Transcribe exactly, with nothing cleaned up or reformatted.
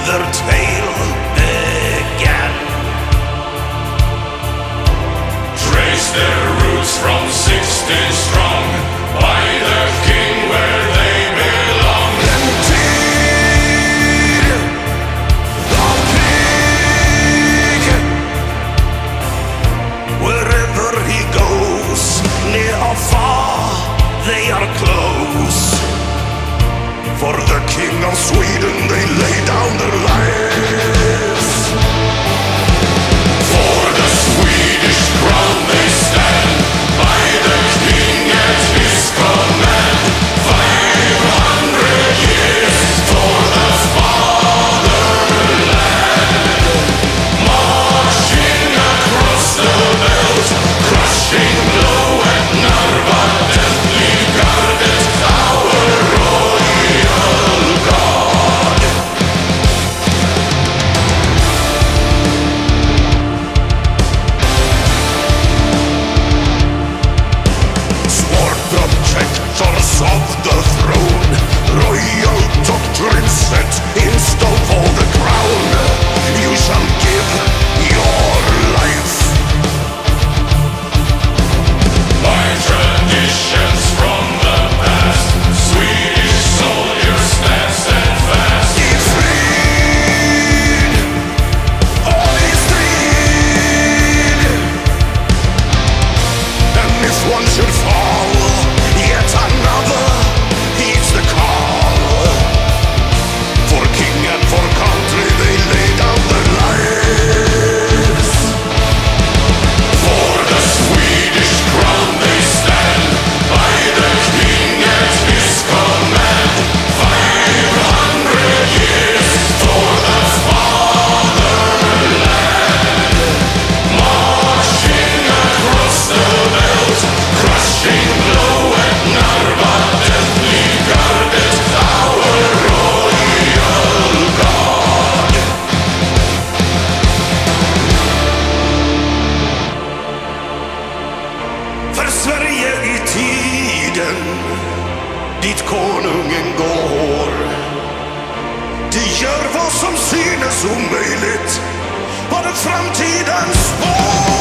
their tale began. Trace their roots from sixteen strong, by the king where they belong. Indeed, a king, wherever he goes, near or far, they are close. For the king of Sweden they lay down their lives. For the Swedish crown they stand, by the king at his command. Five hundred years for the fatherland, marching across the belt, crushing blow at Narva, deathly guarded our royal god. Sword protectors of the throne, royal doctrine set in stone for the crown. You shall give your life. By traditions from the past, Swedish soldiers stand steadfast. Be freed, only freed. And if one should fall, yet another heeds the call. For king and for country they lay down their lives. For the Swedish crown they stand, by the king at his command. Five hundred years for the fatherland, marching across the belt, crushing blow at Narva, deathly guarded our royal god. För Sverige i tiden dit konungen går, de gör vad som synes omöjligt på den framtidens spår.